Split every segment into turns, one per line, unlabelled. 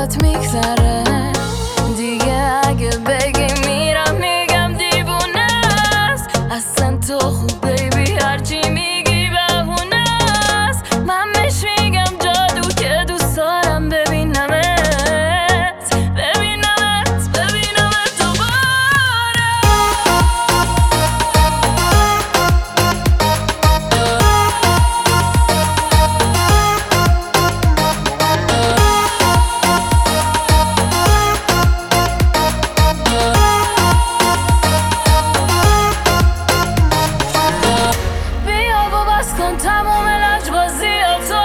برات میگذره دیگه. اگه بگی میرم میگم دیوونه است. اصلا تو خوب بیبی هرچی میگی بهونه است. من بهش میگم جادو که دوست دارم ببینمت دوباره. تموم لجبازیاتو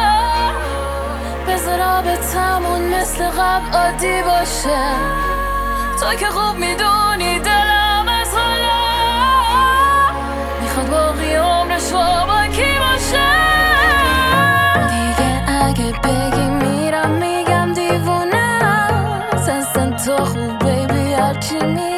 بذار آبتمون مثل قبل عادی باشه. تو که خوب میدونی دلم از حالا میخواد باقی عمرش با کی باشه. دیگه اگه بگی میرم میگم دیوونه است. اصلا تو خوب بیبی هرچی